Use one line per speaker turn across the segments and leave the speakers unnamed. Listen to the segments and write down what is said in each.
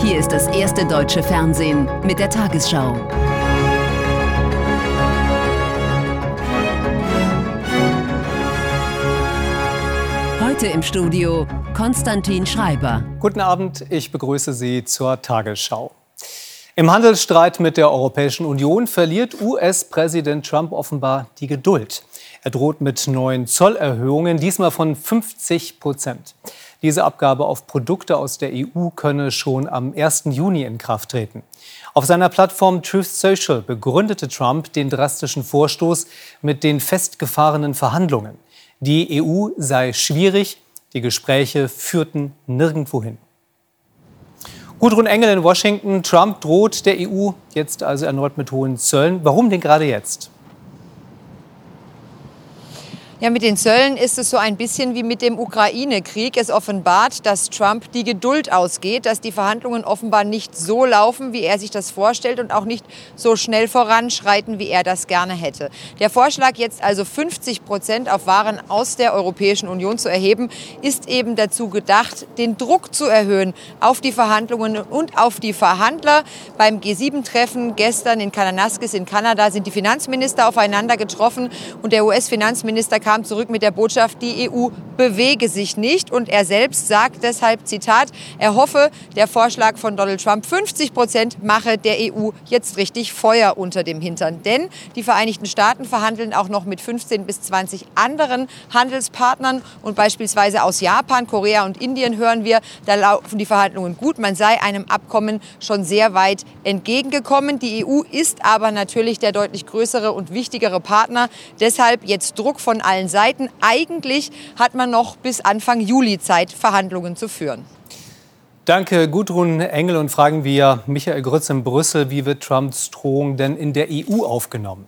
Hier ist das erste deutsche Fernsehen mit der Tagesschau. Heute im Studio Konstantin Schreiber.
Guten Abend, ich begrüße Sie zur Tagesschau. Im Handelsstreit mit der Europäischen Union verliert US-Präsident Trump offenbar die Geduld. Er droht mit neuen Zollerhöhungen, diesmal von 50%. Diese Abgabe auf Produkte aus der EU könne schon am 1. Juni in Kraft treten. Auf seiner Plattform Truth Social begründete Trump den drastischen Vorstoß mit den festgefahrenen Verhandlungen. Die EU sei schwierig, die Gespräche führten nirgendwo hin. Gudrun Engel in Washington. Trump droht der EU jetzt also erneut mit hohen Zöllen. Warum denn gerade jetzt?
Ja, mit den Zöllen ist es so ein bisschen wie mit dem Ukraine-Krieg. Es offenbart, dass Trump die Geduld ausgeht, dass die Verhandlungen offenbar nicht so laufen, wie er sich das vorstellt und auch nicht so schnell voranschreiten, wie er das gerne hätte. Der Vorschlag, jetzt also 50% auf Waren aus der Europäischen Union zu erheben, ist eben dazu gedacht, den Druck zu erhöhen auf die Verhandlungen und auf die Verhandler. Beim G7-Treffen gestern in Kananaskis in Kanada sind die Finanzminister aufeinander getroffen und der US-Finanzminister kam zurück mit der Botschaft, die EU bewege sich nicht. Und er selbst sagt deshalb, Zitat, er hoffe, der Vorschlag von Donald Trump 50% mache der EU jetzt richtig Feuer unter dem Hintern. Denn die Vereinigten Staaten verhandeln auch noch mit 15 bis 20 anderen Handelspartnern. Und beispielsweise aus Japan, Korea und Indien hören wir, da laufen die Verhandlungen gut. Man sei einem Abkommen schon sehr weit entgegengekommen. Die EU ist aber natürlich der deutlich größere und wichtigere Partner. Deshalb jetzt Druck von allen Seiten. Eigentlich hat man noch bis Anfang Juli Zeit, Verhandlungen zu führen.
Danke, Gudrun Engel. Und fragen wir Michael Grütz in Brüssel, wie wird Trumps Drohung denn in der EU aufgenommen?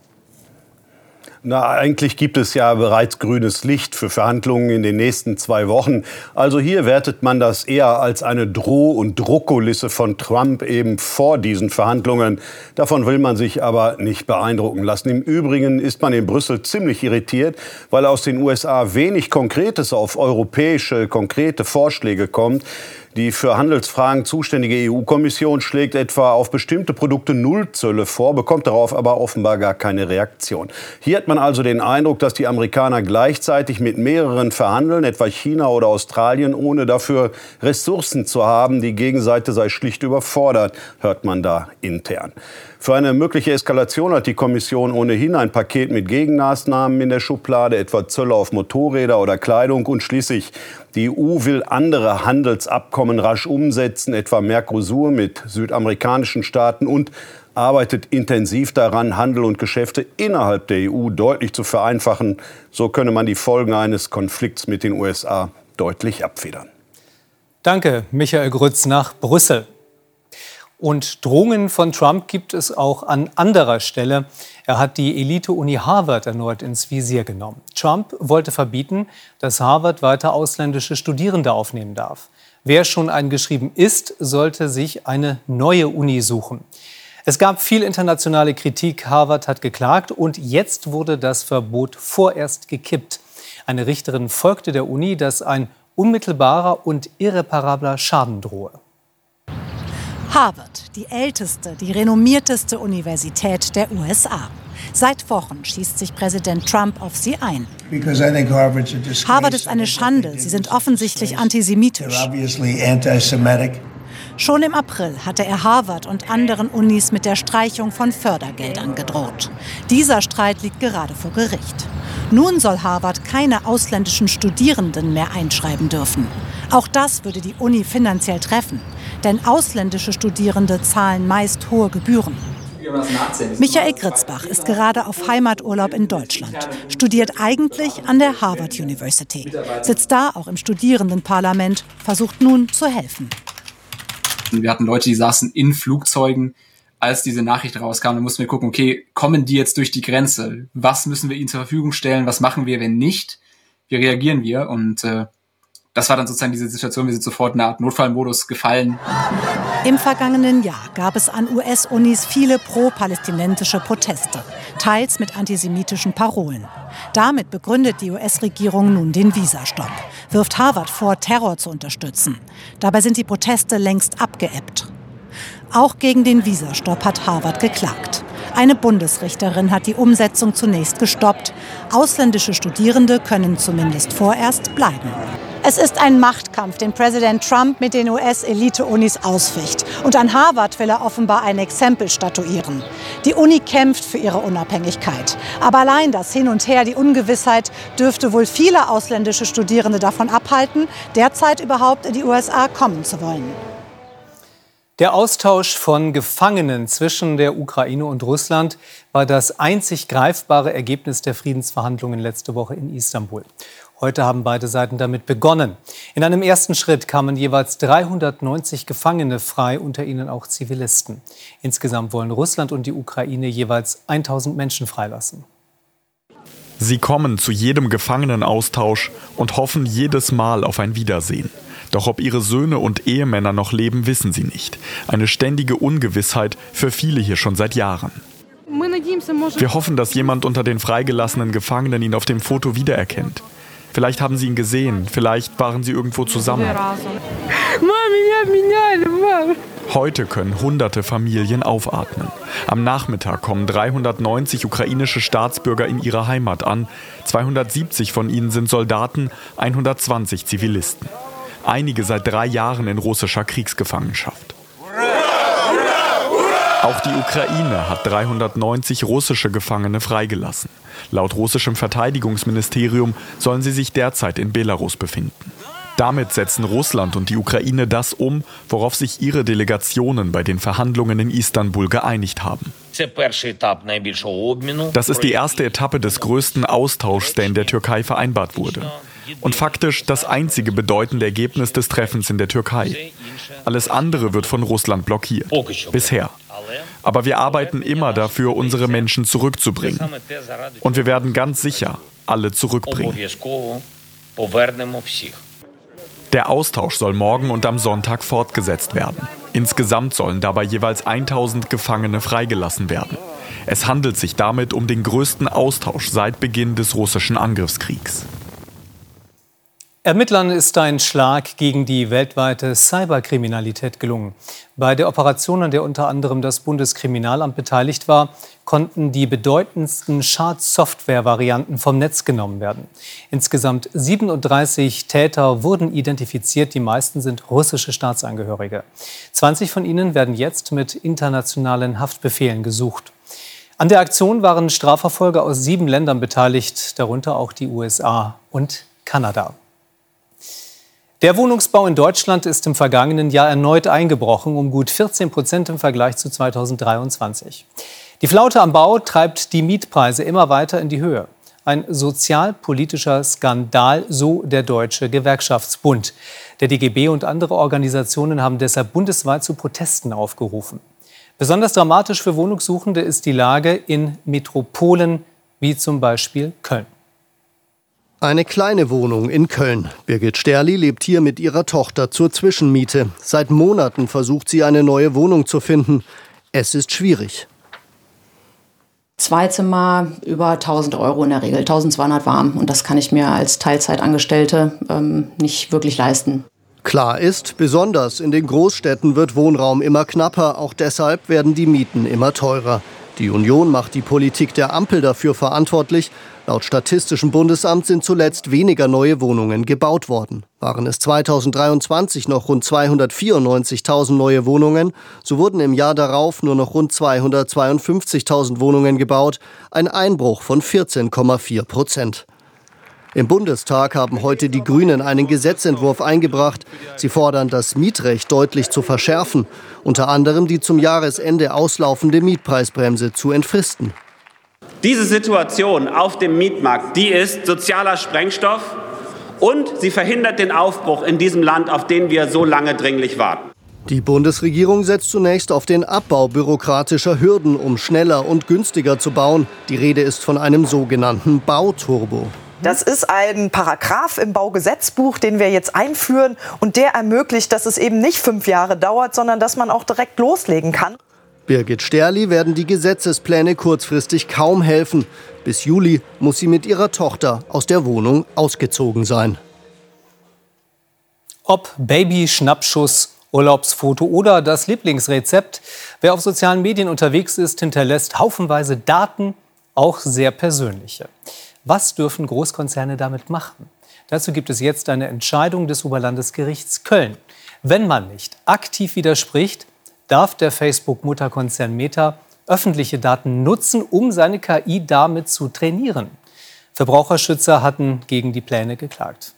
Na, eigentlich gibt es ja bereits grünes Licht für Verhandlungen in den nächsten 2 Wochen. Also hier wertet man das eher als eine Droh- und Druckkulisse von Trump eben vor diesen Verhandlungen. Davon will man sich aber nicht beeindrucken lassen. Im Übrigen ist man in Brüssel ziemlich irritiert, weil aus den USA wenig Konkretes auf europäische konkrete Vorschläge kommt. Die für Handelsfragen zuständige EU-Kommission schlägt etwa auf bestimmte Produkte Nullzölle vor, bekommt darauf aber offenbar gar keine Reaktion. Hier hat man also den Eindruck, dass die Amerikaner gleichzeitig mit mehreren verhandeln, etwa China oder Australien, ohne dafür Ressourcen zu haben. Die Gegenseite sei schlicht überfordert, hört man da intern. Für eine mögliche Eskalation hat die Kommission ohnehin ein Paket mit Gegenmaßnahmen in der Schublade, etwa Zölle auf Motorräder oder Kleidung. Und schließlich, die EU will andere Handelsabkommen rasch umsetzen, etwa Mercosur mit südamerikanischen Staaten, und arbeitet intensiv daran, Handel und Geschäfte innerhalb der EU deutlich zu vereinfachen. So könne man die Folgen eines Konflikts mit den USA deutlich abfedern.
Danke, Michael Grütz nach Brüssel. Und Drohungen von Trump gibt es auch an anderer Stelle. Er hat die Elite-Uni Harvard erneut ins Visier genommen. Trump wollte verbieten, dass Harvard weiter ausländische Studierende aufnehmen darf. Wer schon eingeschrieben ist, sollte sich eine neue Uni suchen. Es gab viel internationale Kritik. Harvard hat geklagt und jetzt wurde das Verbot vorerst gekippt. Eine Richterin folgte der Uni, dass ein unmittelbarer und irreparabler Schaden drohe.
Harvard, die älteste, die renommierteste Universität der USA. Seit Wochen schießt sich Präsident Trump auf sie ein. Harvard ist eine Schande. Sie sind offensichtlich antisemitisch. Schon im April hatte er Harvard und anderen Unis mit der Streichung von Fördergeldern gedroht. Dieser Streit liegt gerade vor Gericht. Nun soll Harvard keine ausländischen Studierenden mehr einschreiben dürfen. Auch das würde die Uni finanziell treffen, denn ausländische Studierende zahlen meist hohe Gebühren. Michael Gritzbach ist gerade auf Heimaturlaub in Deutschland, studiert eigentlich an der Harvard University, sitzt da auch im Studierendenparlament, versucht nun zu helfen.
Wir hatten Leute, die saßen in Flugzeugen, als diese Nachricht rauskam. Da mussten wir gucken, okay, kommen die jetzt durch die Grenze? Was müssen wir ihnen zur Verfügung stellen? Was machen wir, wenn nicht? Wie reagieren wir? Und das war dann sozusagen diese Situation, wir sind sofort in eine Art Notfallmodus gefallen.
Im vergangenen Jahr gab es an US-Unis viele pro-palästinensische Proteste, teils mit antisemitischen Parolen. Damit begründet die US-Regierung nun den Visastopp, wirft Harvard vor, Terror zu unterstützen. Dabei sind die Proteste längst abgeebbt. Auch gegen den Visastopp hat Harvard geklagt. Eine Bundesrichterin hat die Umsetzung zunächst gestoppt. Ausländische Studierende können zumindest vorerst bleiben. Es ist ein Machtkampf, den Präsident Trump mit den US-Elite-Unis ausficht. Und an Harvard will er offenbar ein Exempel statuieren. Die Uni kämpft für ihre Unabhängigkeit. Aber allein das Hin und Her, die Ungewissheit, dürfte wohl viele ausländische Studierende davon abhalten, derzeit überhaupt in die USA kommen zu wollen.
Der Austausch von Gefangenen zwischen der Ukraine und Russland war das einzig greifbare Ergebnis der Friedensverhandlungen letzte Woche in Istanbul. Heute haben beide Seiten damit begonnen. In einem ersten Schritt kamen jeweils 390 Gefangene frei, unter ihnen auch Zivilisten. Insgesamt wollen Russland und die Ukraine jeweils 1000 Menschen freilassen.
Sie kommen zu jedem Gefangenenaustausch und hoffen jedes Mal auf ein Wiedersehen. Doch ob ihre Söhne und Ehemänner noch leben, wissen sie nicht. Eine ständige Ungewissheit für viele hier schon seit Jahren. Wir hoffen, dass jemand unter den freigelassenen Gefangenen ihn auf dem Foto wiedererkennt. Vielleicht haben sie ihn gesehen, vielleicht waren sie irgendwo zusammen. Heute können hunderte Familien aufatmen. Am Nachmittag kommen 390 ukrainische Staatsbürger in ihre Heimat an. 270 von ihnen sind Soldaten, 120 Zivilisten. Einige seit 3 Jahren in russischer Kriegsgefangenschaft. Auch die Ukraine hat 390 russische Gefangene freigelassen. Laut russischem Verteidigungsministerium sollen sie sich derzeit in Belarus befinden. Damit setzen Russland und die Ukraine das um, worauf sich ihre Delegationen bei den Verhandlungen in Istanbul geeinigt haben. Das ist die erste Etappe des größten Austauschs, der in der Türkei vereinbart wurde. Und faktisch das einzige bedeutende Ergebnis des Treffens in der Türkei. Alles andere wird von Russland blockiert. Bisher. Aber wir arbeiten immer dafür, unsere Menschen zurückzubringen. Und wir werden ganz sicher alle zurückbringen. Der Austausch soll morgen und am Sonntag fortgesetzt werden. Insgesamt sollen dabei jeweils 1000 Gefangene freigelassen werden. Es handelt sich damit um den größten Austausch seit Beginn des russischen Angriffskriegs.
Ermittlern ist ein Schlag gegen die weltweite Cyberkriminalität gelungen. Bei der Operation, an der unter anderem das Bundeskriminalamt beteiligt war, konnten die bedeutendsten Schadsoftware-Varianten vom Netz genommen werden. Insgesamt 37 Täter wurden identifiziert, die meisten sind russische Staatsangehörige. 20 von ihnen werden jetzt mit internationalen Haftbefehlen gesucht. An der Aktion waren Strafverfolger aus 7 Ländern beteiligt, darunter auch die USA und Kanada. Der Wohnungsbau in Deutschland ist im vergangenen Jahr erneut eingebrochen, um gut 14% im Vergleich zu 2023. Die Flaute am Bau treibt die Mietpreise immer weiter in die Höhe. Ein sozialpolitischer Skandal, so der Deutsche Gewerkschaftsbund. Der DGB und andere Organisationen haben deshalb bundesweit zu Protesten aufgerufen. Besonders dramatisch für Wohnungssuchende ist die Lage in Metropolen wie zum Beispiel Köln.
Eine kleine Wohnung in Köln. Birgit Sterli lebt hier mit ihrer Tochter zur Zwischenmiete. Seit Monaten versucht sie, eine neue Wohnung zu finden. Es ist schwierig.
2 Zimmer, über 1.000 € in der Regel, 1.200 warm. Und das kann ich mir als Teilzeitangestellte nicht wirklich leisten.
Klar ist, besonders in den Großstädten wird Wohnraum immer knapper. Auch deshalb werden die Mieten immer teurer. Die Union macht die Politik der Ampel dafür verantwortlich. Laut Statistischem Bundesamt sind zuletzt weniger neue Wohnungen gebaut worden. Waren es 2023 noch rund 294.000 neue Wohnungen, so wurden im Jahr darauf nur noch rund 252.000 Wohnungen gebaut, ein Einbruch von 14,4%. Im Bundestag haben heute die Grünen einen Gesetzentwurf eingebracht. Sie fordern, das Mietrecht deutlich zu verschärfen, unter anderem die zum Jahresende auslaufende Mietpreisbremse zu entfristen.
Diese Situation auf dem Mietmarkt, die ist sozialer Sprengstoff und sie verhindert den Aufbruch in diesem Land, auf den wir so lange dringlich warten.
Die Bundesregierung setzt zunächst auf den Abbau bürokratischer Hürden, um schneller und günstiger zu bauen. Die Rede ist von einem sogenannten Bauturbo.
Das ist ein Paragraph im Baugesetzbuch, den wir jetzt einführen. Und der ermöglicht, dass es eben nicht 5 Jahre dauert, sondern dass man auch direkt loslegen kann.
Birgit Sterli werden die Gesetzespläne kurzfristig kaum helfen. Bis Juli muss sie mit ihrer Tochter aus der Wohnung ausgezogen sein.
Ob Baby-Schnappschuss Urlaubsfoto oder das Lieblingsrezept. Wer auf sozialen Medien unterwegs ist, hinterlässt haufenweise Daten, auch sehr persönliche. Was dürfen Großkonzerne damit machen? Dazu gibt es jetzt eine Entscheidung des Oberlandesgerichts Köln. Wenn man nicht aktiv widerspricht, darf der Facebook-Mutterkonzern Meta öffentliche Daten nutzen, um seine KI damit zu trainieren. Verbraucherschützer hatten gegen die Pläne geklagt.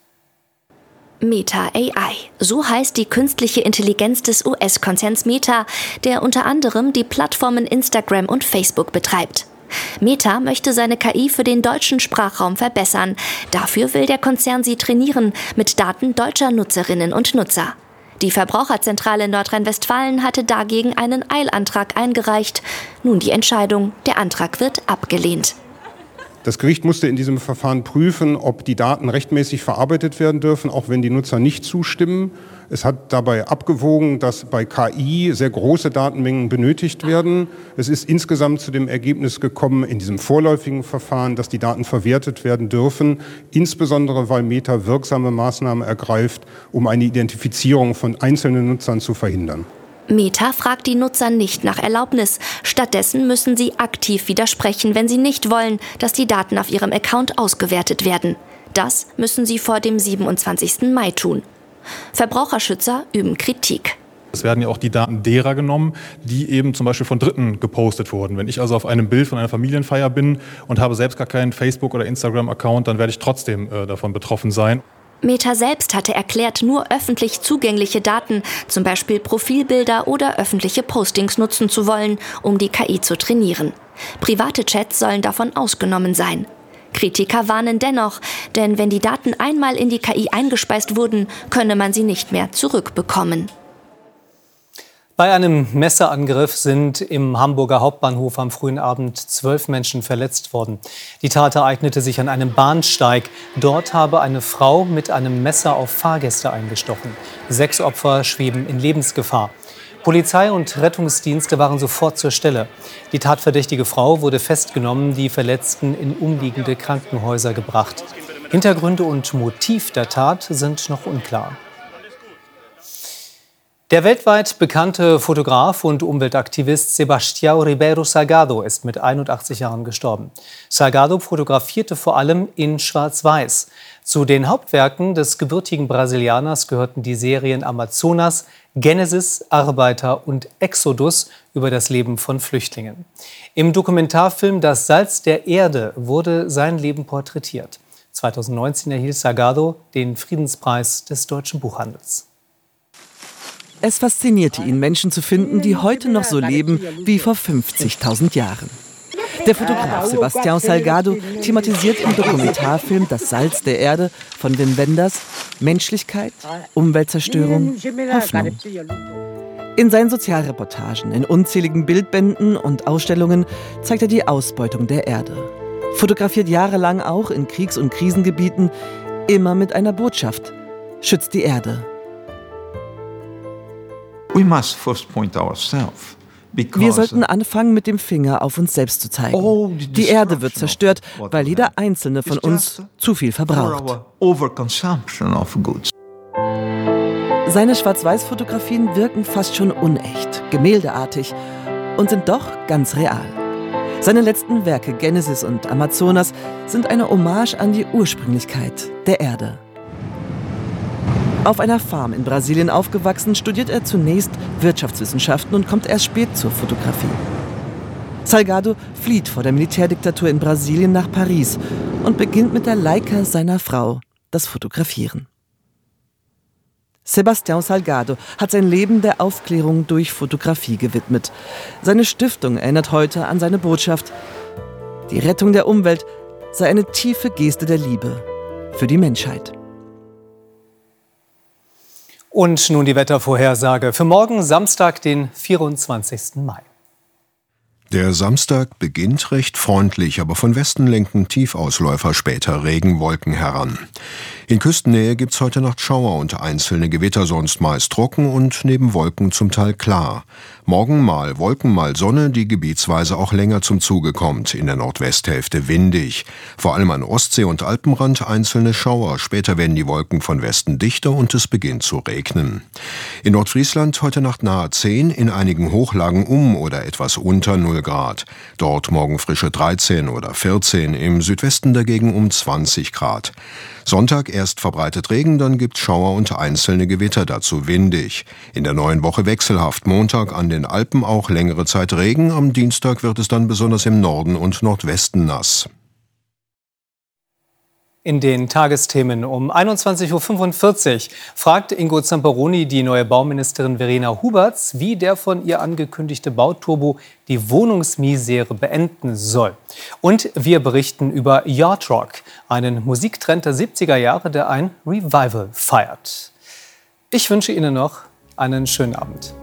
Meta AI, so heißt die künstliche Intelligenz des US-Konzerns Meta, der unter anderem die Plattformen Instagram und Facebook betreibt. Meta möchte seine KI für den deutschen Sprachraum verbessern. Dafür will der Konzern sie trainieren mit Daten deutscher Nutzerinnen und Nutzer. Die Verbraucherzentrale Nordrhein-Westfalen hatte dagegen einen Eilantrag eingereicht. Nun die Entscheidung, der Antrag wird abgelehnt.
Das Gericht musste in diesem Verfahren prüfen, ob die Daten rechtmäßig verarbeitet werden dürfen, auch wenn die Nutzer nicht zustimmen. Es hat dabei abgewogen, dass bei KI sehr große Datenmengen benötigt werden. Es ist insgesamt zu dem Ergebnis gekommen in diesem vorläufigen Verfahren, dass die Daten verwertet werden dürfen, insbesondere weil Meta wirksame Maßnahmen ergreift, um eine Identifizierung von einzelnen Nutzern zu verhindern.
Meta fragt die Nutzer nicht nach Erlaubnis. Stattdessen müssen sie aktiv widersprechen, wenn sie nicht wollen, dass die Daten auf ihrem Account ausgewertet werden. Das müssen sie vor dem 27. Mai tun. Verbraucherschützer üben Kritik.
Es werden ja auch die Daten derer genommen, die eben zum Beispiel von Dritten gepostet wurden. Wenn ich also auf einem Bild von einer Familienfeier bin und habe selbst gar keinen Facebook- oder Instagram-Account, dann werde ich trotzdem davon betroffen sein.
Meta selbst hatte erklärt, nur öffentlich zugängliche Daten, zum Beispiel Profilbilder oder öffentliche Postings nutzen zu wollen, um die KI zu trainieren. Private Chats sollen davon ausgenommen sein. Kritiker warnen dennoch, denn wenn die Daten einmal in die KI eingespeist wurden, könne man sie nicht mehr zurückbekommen.
Bei einem Messerangriff sind im Hamburger Hauptbahnhof am frühen Abend 12 Menschen verletzt worden. Die Tat ereignete sich an einem Bahnsteig. Dort habe eine Frau mit einem Messer auf Fahrgäste eingestochen. 6 Opfer schweben in Lebensgefahr. Polizei und Rettungsdienste waren sofort zur Stelle. Die tatverdächtige Frau wurde festgenommen, die Verletzten in umliegende Krankenhäuser gebracht. Hintergründe und Motiv der Tat sind noch unklar. Der weltweit bekannte Fotograf und Umweltaktivist Sebastião Ribeiro Salgado ist mit 81 Jahren gestorben. Salgado fotografierte vor allem in Schwarz-Weiß. Zu den Hauptwerken des gebürtigen Brasilianers gehörten die Serien Amazonas, Genesis, Arbeiter und Exodus über das Leben von Flüchtlingen. Im Dokumentarfilm Das Salz der Erde wurde sein Leben porträtiert. 2019 erhielt Salgado den Friedenspreis des Deutschen Buchhandels.
Es faszinierte ihn, Menschen zu finden, die heute noch so leben wie vor 50.000 Jahren. Der Fotograf Sebastião Salgado thematisiert im Dokumentarfilm Das Salz der Erde von Wim Wenders Menschlichkeit, Umweltzerstörung, Hoffnung. In seinen Sozialreportagen, in unzähligen Bildbänden und Ausstellungen zeigt er die Ausbeutung der Erde. Fotografiert jahrelang auch in Kriegs- und Krisengebieten, immer mit einer Botschaft: Schützt die Erde. Wir sollten anfangen, mit dem Finger auf uns selbst zu zeigen. Die Erde wird zerstört, weil jeder Einzelne von uns zu viel verbraucht. Seine Schwarz-Weiß-Fotografien wirken fast schon unecht, gemäldeartig und sind doch ganz real. Seine letzten Werke Genesis und Amazonas sind eine Hommage an die Ursprünglichkeit der Erde. Auf einer Farm in Brasilien aufgewachsen, studiert er zunächst Wirtschaftswissenschaften und kommt erst spät zur Fotografie. Salgado flieht vor der Militärdiktatur in Brasilien nach Paris und beginnt mit der Leica seiner Frau das Fotografieren. Sebastião Salgado hat sein Leben der Aufklärung durch Fotografie gewidmet. Seine Stiftung erinnert heute an seine Botschaft: Die Rettung der Umwelt sei eine tiefe Geste der Liebe für die Menschheit.
Und nun die Wettervorhersage für morgen Samstag, den 24. Mai.
Der Samstag beginnt recht freundlich, aber von Westen lenken Tiefausläufer später Regenwolken heran. In Küstennähe gibt's heute Nacht Schauer und einzelne Gewitter, sonst meist trocken und neben Wolken zum Teil klar. Morgen mal Wolken, mal Sonne, die gebietsweise auch länger zum Zuge kommt. In der Nordwesthälfte windig. Vor allem an Ostsee und Alpenrand einzelne Schauer. Später werden die Wolken von Westen dichter und es beginnt zu regnen. In Nordfriesland heute Nacht nahe 10, in einigen Hochlagen oder etwas unter 0 Grad. Dort morgen frische 13 oder 14, im Südwesten dagegen um 20 Grad. Sonntag erst verbreitet Regen, dann gibt's Schauer und einzelne Gewitter, dazu windig. In der neuen Woche wechselhaft, Montag an den Alpen auch längere Zeit Regen, am Dienstag wird es dann besonders im Norden und Nordwesten nass.
In den Tagesthemen um 21.45 Uhr fragt Ingo Zamperoni die neue Bauministerin Verena Huberts, wie der von ihr angekündigte Bauturbo die Wohnungsmisere beenden soll. Und wir berichten über Yacht Rock, einen Musiktrend der 70er Jahre, der ein Revival feiert. Ich wünsche Ihnen noch einen schönen Abend.